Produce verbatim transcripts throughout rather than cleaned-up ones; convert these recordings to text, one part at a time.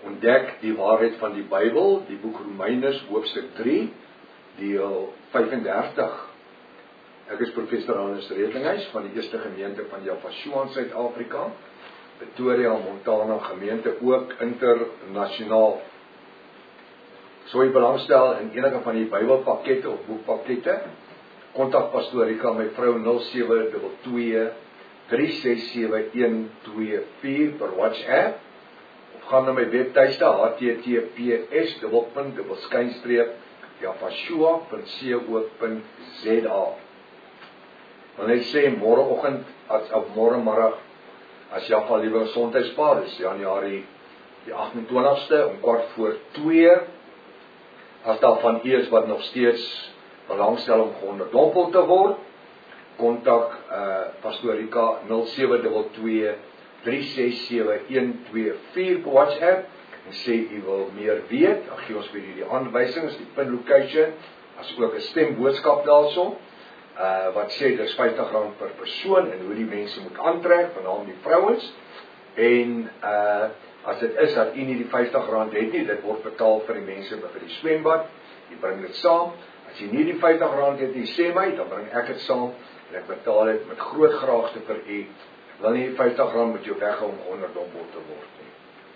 ontdek die waarheid van die Bybel, die boek Romeine hoofstuk drie, deel vyfendertig. Ek is professor Hannes Redlinghuis van die eerste gemeente van Javashua in Suid-Afrika, Pretoria, Montana gemeente, ook internasionaal. So jy belangstel in enige van die Bybelpakkette of boekpakkette, kontak Pastoor Rika, my vrou nul sewe twee twee drie ses sewe een twee vier per WhatsApp, of gaan na my webtuiste h t t p s dubbelpunt dubbelskynstreep javashua punt co punt z a. Want hy sê môreoggend as op môremiddag as Jaffa liewe gesondheidspaar is Januarie die agtentwintigste om kwart voor twee. As daar van u is wat nog steeds belangstel om geonderdompel te word, kontak uh, Pastoor Rika nul sewe twee twee drie ses sewe een twee vier per WhatsApp en sê u wil meer weet, dan gee ons vir u die aanwysings, die pin location, as ook 'n stemboodskap daarso, uh, wat sê dis vyftig rand per persoon en hoe die mense moet aantrek, veral die vrouens, en uh, as dit is dat u nie die vyftig rand het nie, dit word betaal vir die mense vir die swembad, jy bring dit saam. As jy nie die vyftig rand het nie, sê my, dan bring ek dit saam en ek betaal dit met groot graagte vir u. Ek wil nie die vyftig rand met jou weghou om onderdompel te word nie.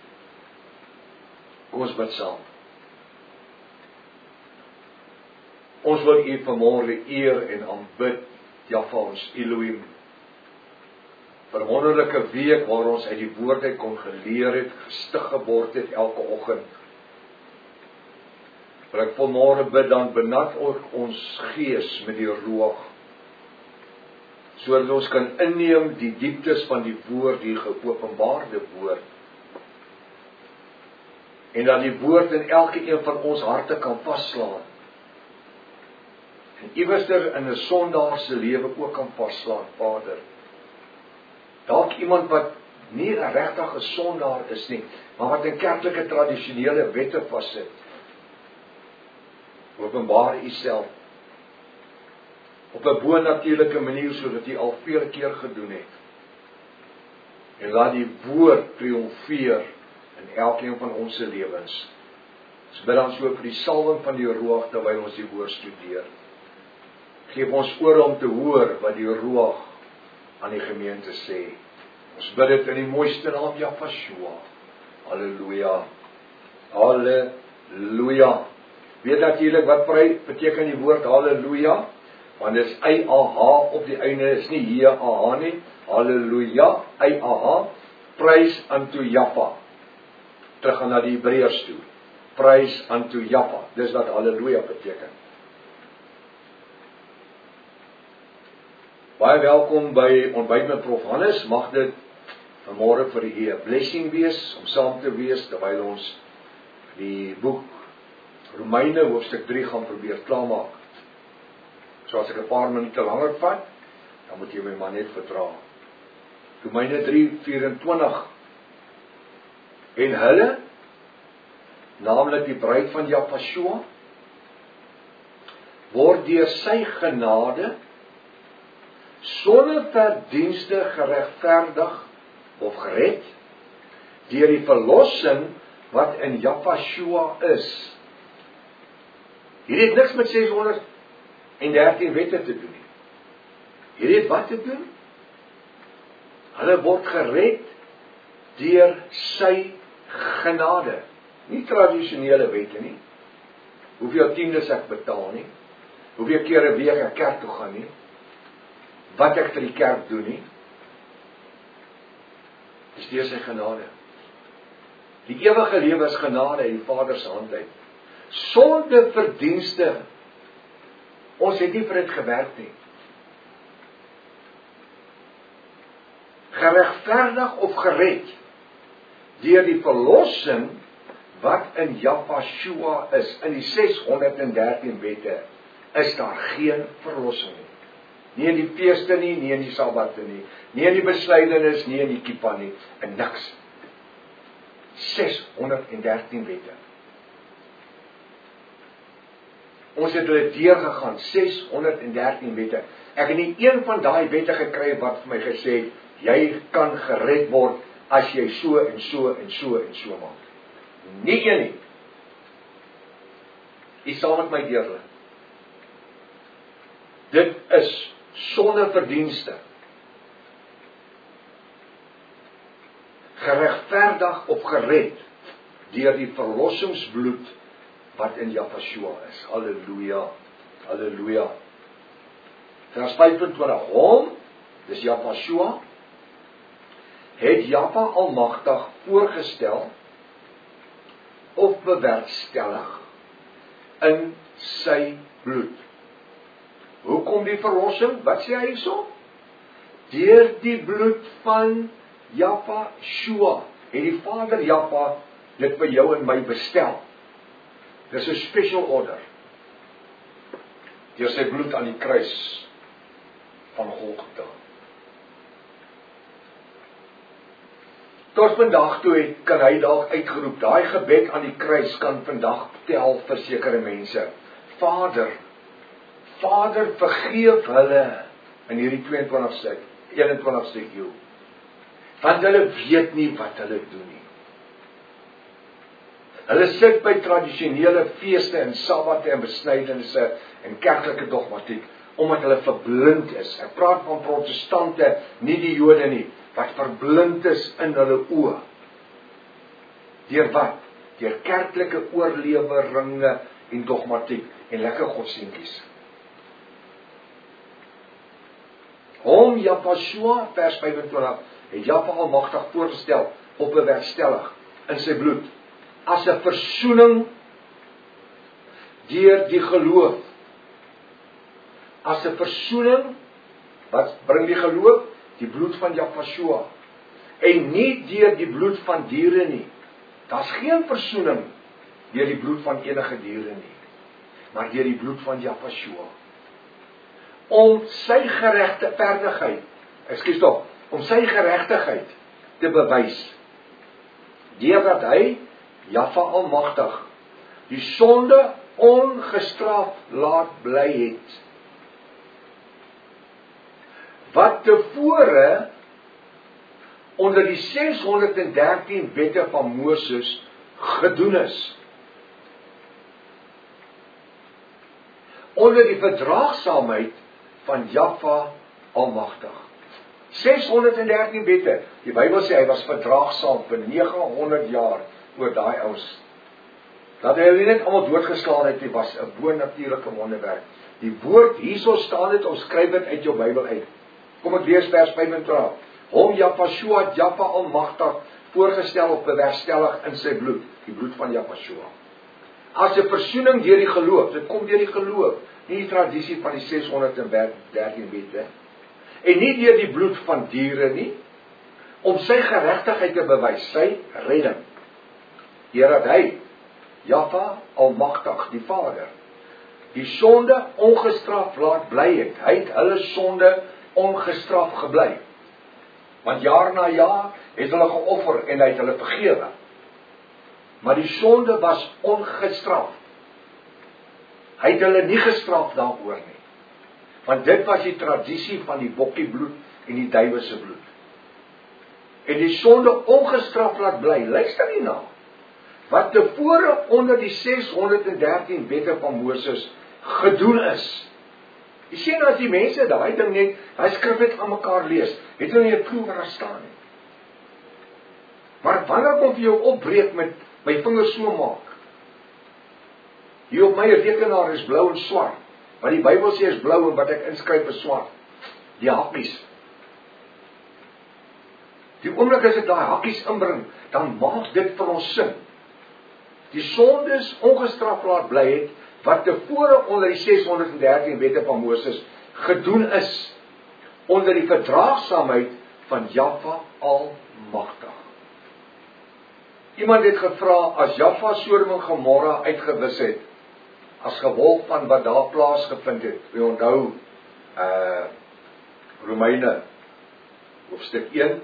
Kom ons bid saam. Ons wil u vanmôre eer en aanbid, Jaffa ons Elohim, vir 'n wonderlike week waar ons uit die woord uit kon geleer het, gestig geword het elke oggend. Wil ek vanmôre bid, dan benat ons gees met die roog, sodat ons kan inneem die dieptes van die woord, die geopenbaarde woord, en dat die woord in elke een van ons harte kan vastslaan, en iewerster in 'n sondaar se lewe ook kan vastslaan, Vader. Dalk iemand wat nie regtig 'n sondaar is nie, maar wat in kerklike tradisionele wette vassit. Openbaar u self op 'n bo-natuurlike manier sodat u al vele keer gedoen het. En laat die woord triomfeer in elkeen van ons se lewens. Ons bid dan so vir die salwing van die Ruach terwyl ons die woord studeer. Geef ons ore om te hoor wat die Ruach aan die gemeente sê. Ons bid dit in die mooiste naam Javashua. Halleluja. Halleluja. Weet natuurlik wat beteken die woord halleluja? Want dit is I A H op die einde, is nie hier A H nie. Halleluja, I A H. Prys unto Jaffa. Terug gaan na die Hebreërs toe. Prys unto Jaffa. Dis wat halleluja beteken. Baie welkom by ontbyt met Prof Hannes. Mag dit vanmôre vir u 'n blessing wees om saam te wees terwyl ons die boek Romeine hoofstuk drie gaan probeer klaarmaak. So as ek 'n paar minute langer vat, dan moet jy my maar net vertra. Romeine drie vyf-en-twintig. En hulle, naamlik die bruid van Javashua, word deur sy genade sonder verdienste geregverdig of gered deur die verlossing wat in Javashua is. Hier het niks met ses honderd en dertien wette te doen nie. Hier het wat te doen? Hulle word gered deur sy genade. Nie tradisionele wette nie. Hoeveel tiendes ek betaal nie. Hoeveel keer 'n week ek kerk toe gaan nie. Wat ek vir die kerk doen nie. Dis deur sy genade. Die ewige lewe is genade uit die Vader se hand uit. Sonder verdienste. Ons het nie vir dit gewerk nie. Geregverdig of gered deur die verlossing wat in Javashua is. In die ses honderd en dertien wette is daar geen verlossing nie. Nie in die feeste nie, nie in die sabbatte nie, nie in die beslydenis, nie in die kipa nie, en niks. ses honderd en dertien wette. Ons het hulle deurgegaan, ses honderd en dertien wette. Ek het nie een van daai wette gekry wat vir my gesê het, jy kan gered word as jy so en so en so en so maak. Nie een nie. U saam met my deurlig. Dit is sonder verdienste. Geregverdig of gered deur die verlossingsbloed wat in Jahshua is. Halleluja. Halleluja. Vers vyfentwintig. Hom, dis Jahshua, het Jahwe Almagtig voorgestel of bewerkstellig in sy bloed. Hoekom die verlossing? Wat sê hy hierso? Deur die bloed van Jahshua het die Vader Jahwe dit vir jou en my bestel. Dis 'n special order. Deur sy bloed aan die kruis van Golgotha. Tot vandag toe het, kan hy dalk uitgeroep, daai gebed aan die kruis kan vandag tel vir sekere mense. Vader, Vader vergeef hulle in hierdie tweeëntwintigste, eenentwintigste eeu. Want hulle weet nie wat hulle doen nie. Hulle sit by tradisionele feeste en sabbate en besnydenisse en kerklike dogmatiek, omdat hulle verblind is. Ek praat van protestante, nie die Jode nie, wat verblind is in hulle oë. Deur wat? Deur kerklike oorleweringe en dogmatiek en lekker godsdienstjies. Hom Jahshua, vers vyfentwintig, het Jahwe Almagtig voorgestel op bewerkstellig in sy bloed, as 'n versoening deur die geloof. As 'n versoening, wat bring die geloof? Die bloed van Jahshua. En nie deur die bloed van diere nie. Daar's geen versoening deur die bloed van enige diere nie, maar deur die bloed van Jahshua. Om sy geregtigheid, ekskuus tog, om sy geregtigheid te bewys, deurdat hy, Jahwe Almagtig, die sonde ongestraf laat bly het, wat tevore onder die seshonderddertien wette van Moses gedoen is. Onder die verdraagsaamheid van Jahwe Almagtig. seshonderddertien wette. Die Bybel sê hy was verdraagsaam vir nege honderd jaar oor daai ouens. Dat hy hulle net almal doodgeslaan het, dit was 'n bonatuurlike wonderwerk. Die woord hierso staan dit, ons skryf dit uit jou Bybel uit. Kom ek lees vers vyfentwintig. Hom Jahshua, Jahwe Almagtig, voorgestel of bewerkstellig in sy bloed, die bloed van Jahshua. As 'n versoening deur die geloof, dit kom deur die geloof, nie die tradisie van die seshonderddertien wette, en nie deur die bloed van diere nie, om sy geregtigheid te bewys, sy redding. Deurdat hy, Jahwe Almagtig, die Vader, die sonde ongestraf laat bly het. Hy het hulle sonde ongestraf gebly. Want jaar na jaar het hulle geoffer en hy het hulle vergewe. Maar die sonde was ongestraf. Hy het hulle nie gestraf daaroor nie. Want dit was die tradisie van die bokkiebloed en die duiwe se bloed. En die sonde ongestraf laat bly, luister nie na, wat tevore onder die seshonderddertien wette van Moses gedoen is. Jy sien as die mense daai ding net, hy skrif dit aan mekaar lees, het hulle nie 'n klou waar daar staan nie. Maar wanneer kom vir jou opbreek met my vingers so maak? Hier op my rekenaar is blou en swart, wat die Bybel sê is blou en wat ek inskryf is swart. Die hakkies. Die oomblik as ek daai hakkies inbring, dan maak dit vir ons sin. Die sondes ongestraf laat bly het, wat tevore onder die seshonderddertien wette van Moses gedoen is, onder die verdraagsaamheid van Jahwe Almagtig. Iemand het gevra, as Jahwe Sodom en Gomorra uitgewis het, as gevolg van wat daar plaasgevind het, wie onthou, uh, Romeine, hoofstuk een,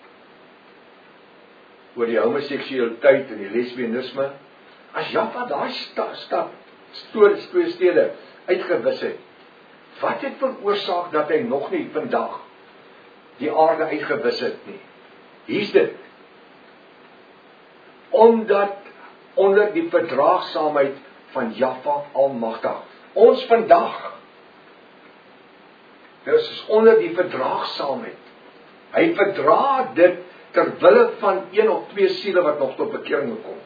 oor die homoseksualiteit en die lesbianisme, as Jahwe daai stap, stories, twee stede, uitgewis het, wat het veroorsaak dat hy nog nie vandag die aarde uitgewis het nie? Hier's dit. Omdat onder die verdraagsaamheid van Jahwe Almagtig. Ons vandag, dis is onder die verdraagsaamheid. Hy verdra dit ter wille van een of twee siele wat nog tot bekering kom.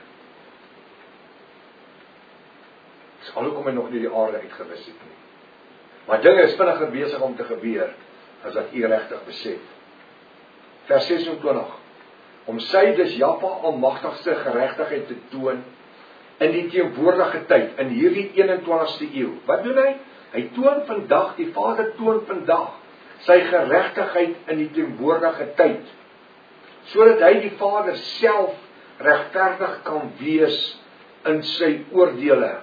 Dis alhoekom hy nog nie die aarde uitgewis het nie. Maar dinge is vinniger besig om te gebeur, as wat u regtig besef. Vers sesentwintig. Om sy dus Jahwe Almagtigste geregtigheid te toon, in die teenwoordige tyd, in hierdie eenentwintigste eeu. Wat doen hy? Hy toon vandag, die Vader toon vandag, sy geregtigheid in die teenwoordige tyd, sodat hy die Vader self regverdig kan wees in sy oordeele.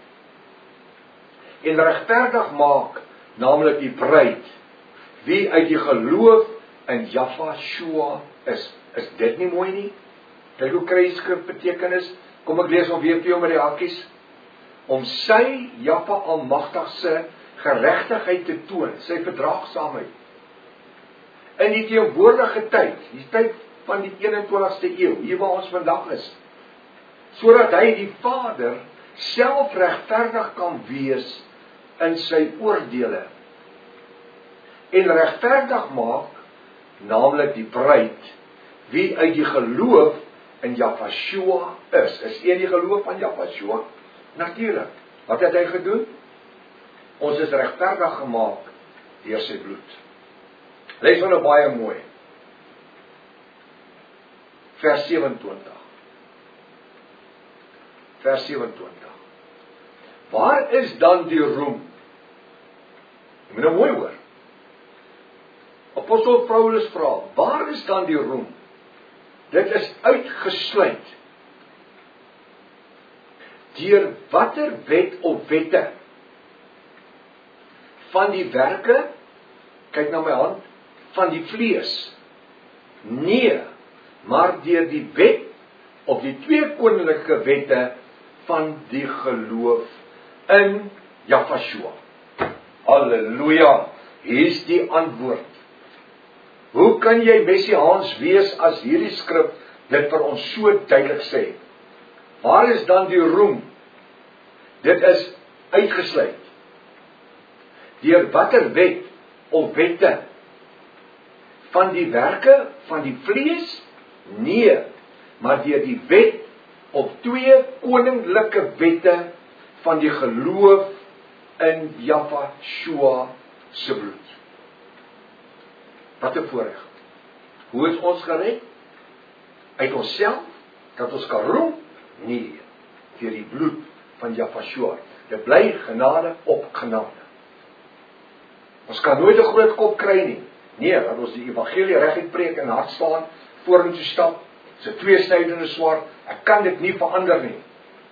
En regverdig maak, naamlik die bruid, wie uit die geloof in Jahwe is. Is dit nie mooi nie? Kyk hoe kry die skrif betekenis. Kom ek lees hom weer vir jou met die hakkies. Om sy Jahwe Almagtigse geregtigheid te toon, sy verdraagsaamheid, in die teenwoordige tyd, die tyd van die eenentwintigste eeu, hier waar ons vandag is, sodat hy die Vader self regverdig kan wees in sy oordeele, en regverdig maak, naamlik die bruid, wie uit die geloof in Jahwe is. Is een die geloof van Jahwe? Natuurlik. Wat het hy gedoen? Ons is regverdig gemaak deur sy bloed. Lees nou baie mooi. Vers sewentwintig. Vers sewentwintig. Waar is dan die roem? Jy moet nou mooi hoor. Apostel Paulus vra, waar is dan die roem? Dit is uitgesluit. Deur watter wet of wette? Van die werke, kyk na my hand, van die vlees. Nee, maar deur die wet, of die twee koninklike wette, van die geloof in Jahwe. Halleluja, hier is die antwoord. Hoe kan jy messiaans wees as hierdie skrif dit vir ons so duidelik sê? Waar is dan die roem? Dit is uitgesluit. Deur watter wet of wette? Van die werke van die vlees? Nee, maar deur die wet of twee koninklike wette van die geloof in Jahwe se bloed. Wat 'n voorreg. Hoe is ons gered? Uit onsself, dat ons kan roem? Nee, deur die bloed van Jahwe. Dit bly genade op genade. Ons kan nooit 'n groot kop kry nie. Nee, dat ons die evangelie reguit preek en hard staan, vorentoe stap, se tweesnydende swaard, ek kan dit nie verander nie.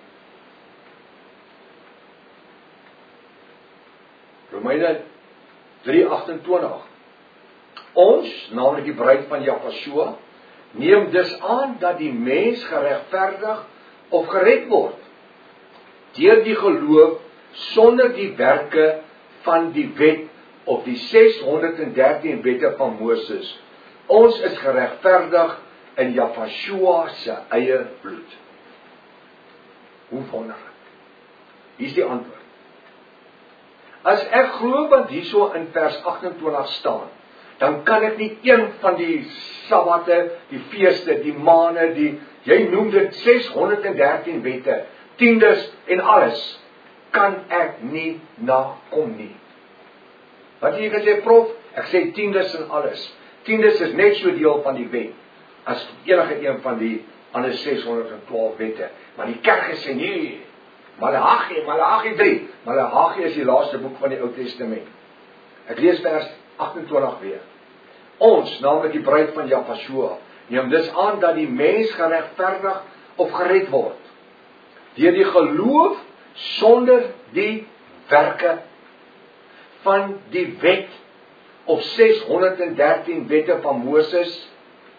Romeine drie agtentwintig. Ons, naamlik die bruid van Jahwe, neem dus aan dat die mens geregverdig of gered word deur die geloof sonder die werke van die wet of die seshonderddertien wette van Moses. Ons is geregverdig in Jahwe se eie bloed. Hoe wonderlik. Hier is die antwoord. As ek glo wat hierso in vers agtentwintig staan, dan kan ek nie een van die sabbate, die feeste, die maane, die, jy noem dit seshonderddertien wette, tiendes en alles, kan ek nie nakom nie. Wat het jy gesê, prof? Ek sê tiendes en alles. Tiendes is net so deel van die wet, as enige een van die ander seshonderdtwaalf wette. Maar die kerk sê nie, Maleagi, Maleagi drie, Maleagi is die laaste boek van die Ou Testament. Ek lees vers agtentwintig weer. Ons, naamlik die bruid van Jahwe, neem dus aan dat die mens geregverdig of gered word deur die geloof sonder die werke van die wet of seshonderddertien wette van Moses.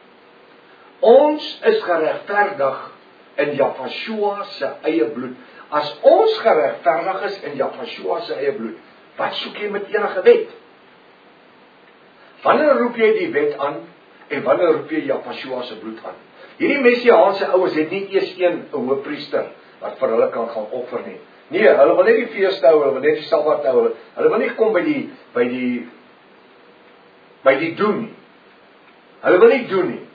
Ons is geregverdig in Jahwe se eie bloed. As ons geregverdig is in Jahwe se eie bloed, wat soek jy met enige wet? Wanneer roep jy die wet aan, en wanneer roep jy Jahwe se bloed aan? Hierdie Messiaanse ouens het nie eers een 'n hoëpriester wat vir hulle kan gaan offer nie. Nee, hulle wil net die feeste hou, hulle wil net die Sabbat hou, hulle, hulle wil nie kom by die by die by die doen nie. Hulle wil nie doen nie.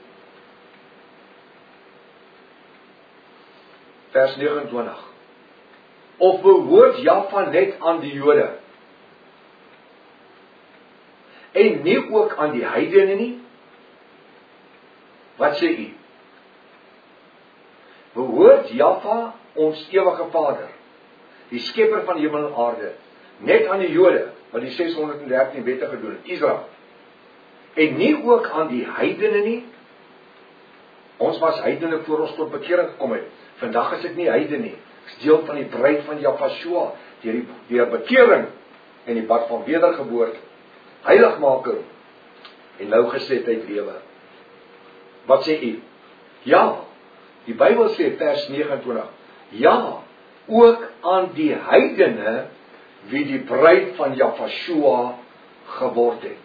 Vers negenentwintig. Of behoort Jaffa net aan die Jode? En nie ook aan die heidene nie? Wat sê u? Behoort Jaffa, ons ewige Vader, die skepper van hemel en aarde, net aan die Jode, wat die ses honderd en dertien wette gedoen het, Israel, en nie ook aan die heidene nie? Ons was heidene voor ons tot bekering gekom het. Vandag is ek nie heidene nie. Ek is deel van die bruid van Jahshua, deur die deur bekering en die bad van wedergeboorte, heiligmaking en nou gesetheid lewe. Wat sê u? Ja, die Bybel sê vers negenentwintig, ja, ook aan die heidene wie die bruid van Jahshua geword het.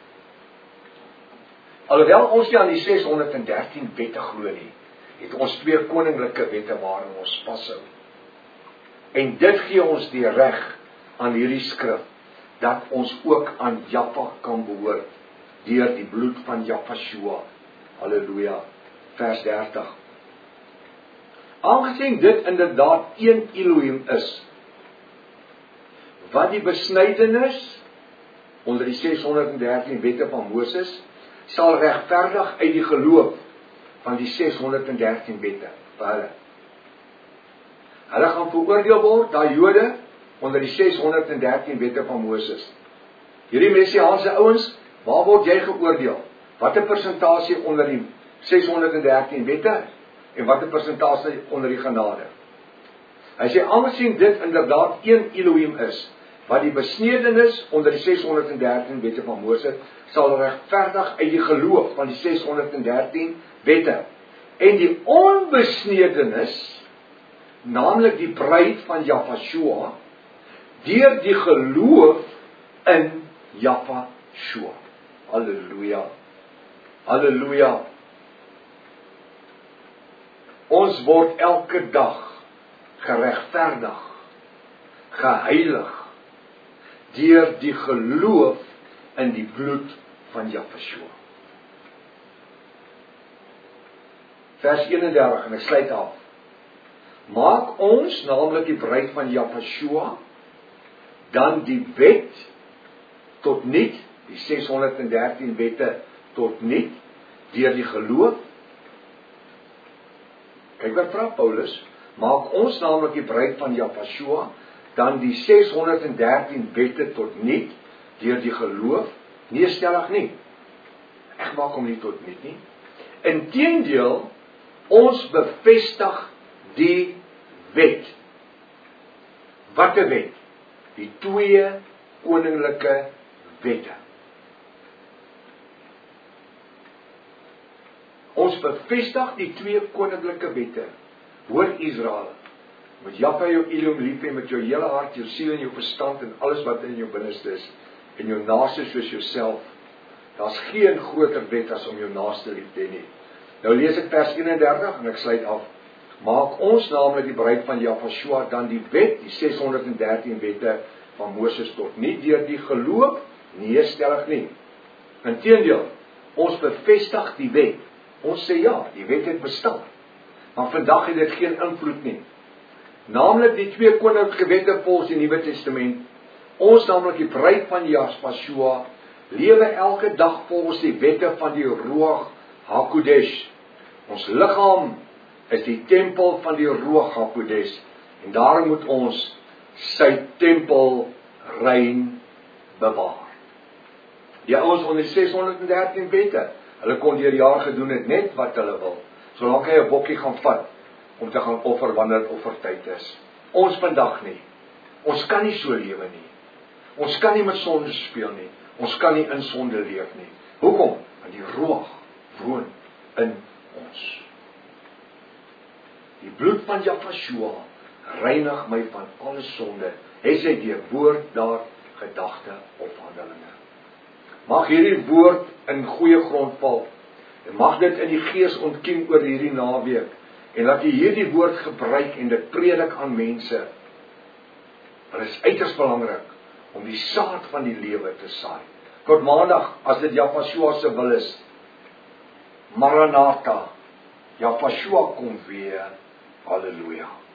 Alhoewel ons nie aan die ses honderd en dertien wette glo nie, het ons twee koninklike wette waarin ons vashou. En dit gee ons die reg aan hierdie skrif, dat ons ook aan Jaffa kan behoort, deur die bloed van Jahshua. Halleluja. Vers dertig. Aangesien dit inderdaad een Elohim is, wat die besnydenis onder die ses honderd en dertien wette van Moses sal regverdig uit die geloof van die ses honderd en dertien wette vir hulle. Hulle gaan veroordeel word, daai Jode, onder die ses honderd en dertien wette van Moses. Hierdie Messiaanse ouens, waar word jy geoordeel? Watter persentasie onder die ses honderd en dertien wette en watter persentasie onder die genade? Hy sê, aangesien dit inderdaad een Elohim is, wat die besnedenis onder die ses honderd en dertien wette van Moses sal regverdig uit die geloof van die ses honderd en dertien wette. En die onbesnedenis, naamlik die bruid van Jahshua, deur die geloof in Jahshua. Halleluja. Halleluja. Ons word elke dag geregverdig, geheilig, deur die geloof in die bloed van Jahshua. Vers eenendertig, en ek sluit af. Maak ons, naamlik die bruid van Jahshua, dan die wet tot niet, die ses honderd en dertien wette tot niet, deur die geloof. Kyk wat vra Paulus, maak ons naamlik die bruid van Jahshua, dan die ses honderd en dertien wette tot niet, deur die geloof. Nee, stellig nie. Ek maak hom nie tot niet nie. Inteendeel, ons bevestig die wet. Wat 'n wet? Die twee koninklike wette. Ons bevestig die twee koninklike wette. Hoor Israel, moet Jahwe jou Elohim lief hê met jou hele hart, jou siel en jou verstand en alles wat in jou binneste is, en jou naaste soos jouself. Daar's geen groter wet as om jou naaste lief te hê nie. Nou lees ek vers eenendertig en ek sluit af. Maak ons naamlik die bruid van Jahshua dan die wet, die ses honderd en dertien wette van Moses tot nie deur die geloof, nee, stellig nie. Inteendeel, ons bevestig die wet. Ons sê ja, die wet het bestaan. Maar vandag het dit geen invloed nie. Naamlik die twee koninklike wette volgens die Nuwe Testament. Ons naamlik die bruid van Jahshua lewe elke dag volgens die wette van die Ruach HaKodesh. Ons liggaam is die tempel van die Ruach HaKodesh. En daarom moet ons sy tempel rein bewaar. Die ouens onder die ses honderd en dertien wette, hulle kon deur jaar gedoen het net wat hulle wil. Solank hy 'n bokkie gaan vat om te gaan offer wanneer dit offertyd is. Ons vandag nie. Ons kan nie so lewe nie. Ons kan nie met sonde speel nie. Ons kan nie in sonde leef nie. Hoekom? Want die Ruach woon in ons. Die bloed van Jahshua reinig my van alle sonde. Hy sê deur woord, daad, gedagte of handelinge. Mag hierdie woord in goeie grond val En mag dit in die gees ontkiem oor hierdie naweek, en laat jy hierdie woord gebruik en dit predik aan mense. Want dit is uiters belangrik om die saad van die lewe te saai. Tot maandag, as dit Jahweh se wil is, Maranatha, Jahweh kom weer, halleluja.